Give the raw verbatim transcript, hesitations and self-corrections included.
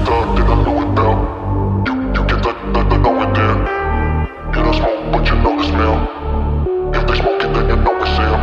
talk, then I know it bout. You, you get the, the, the know it there. You don't smoke, but you know the smell. If they smoke it, then you know it's there.